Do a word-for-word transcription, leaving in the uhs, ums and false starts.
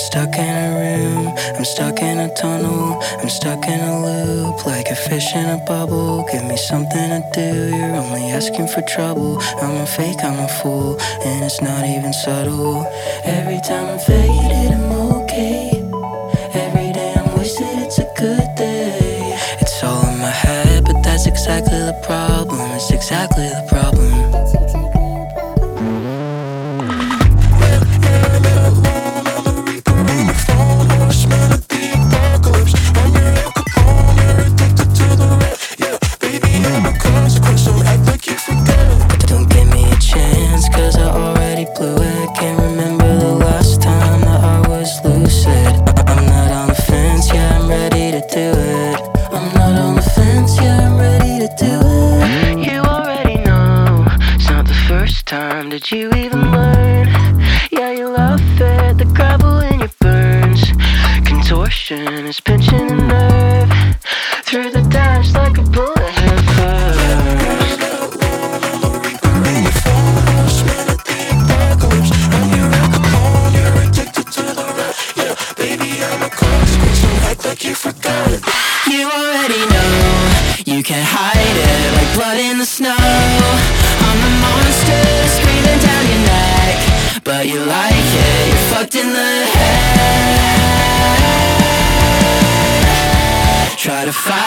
stuck in a room, I'm stuck in a tunnel, I'm stuck in a loop, like a fish in a bubble. Give me something to do, you're only asking for trouble. I'm a fake, I'm a fool, and it's not even subtle. Every time I'm faded, I'm okay. Every day I'm wasted, it's a good day. It's all in my head, but that's exactly the problem. It's exactly the problem. Did you even learn? Yeah, you love it, the gravel in your burns. Contortion is pinching a nerve. Through the dash like a bullet head first. You already know, you can't hide it, like blood in the snow. I'm the monster screaming down your neck, but you like it, you're fucked in the head. Try to fight